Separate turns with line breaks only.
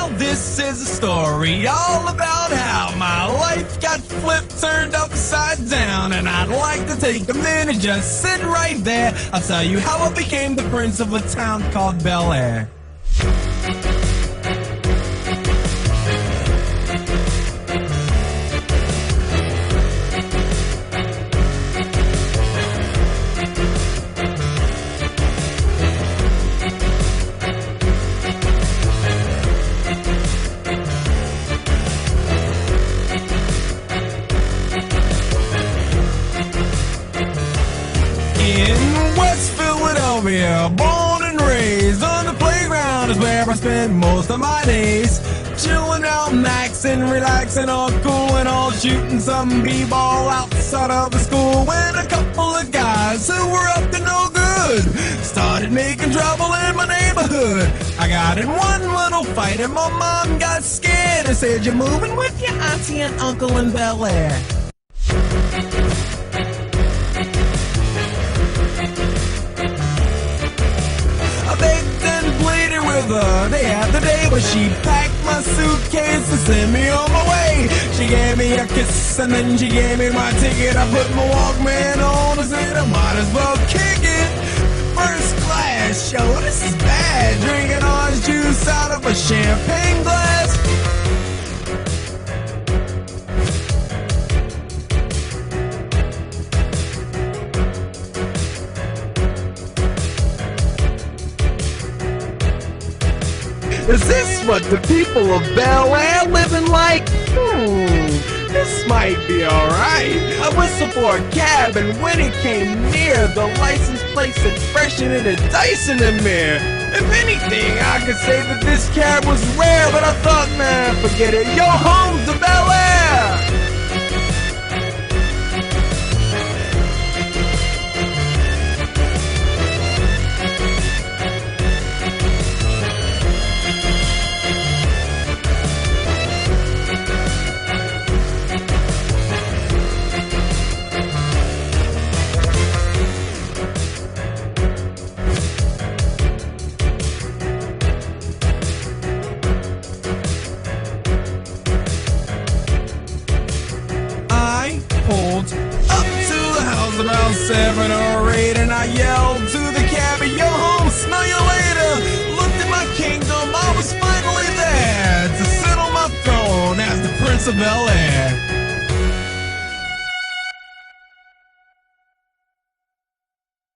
Now this is a story all about how my life got flipped, turned upside down. And I'd like to take a minute, just sit right there. I'll tell you how I became the prince of a town called Bel Air. In West Philadelphia, born and raised on the playground is where I spend most of my days. Chilling out, maxing, relaxing, all cool and all, shooting some b-ball outside of the school. When a couple of guys who were up to no good started making trouble in my neighborhood. I got in one little fight and my mom got scared and said, "You're moving with your auntie and uncle in Bel Air." I begged and pleaded with her day after day, but she packed my suitcase and sent me on my way. She gave me a kiss and then she gave me my ticket. I put my Walkman on and said I might as well kick it. First class, yo, this is bad. Drinking orange juice out of a champagne glass. Is this what the people of Bel Air living like? This might be alright. I whistled for a cab and when it came near, the license plate said freshen it a dice in the mirror. If anything, I could say that this cab was rare, but I thought, man, forget it. Yo, home to Bel Air! Pulled up to the house about 7 or 8, and I yelled to the cabbie, "Yo, home, smell you later." Looked at my kingdom, I was finally there to sit on my throne as the Prince of Bel Air.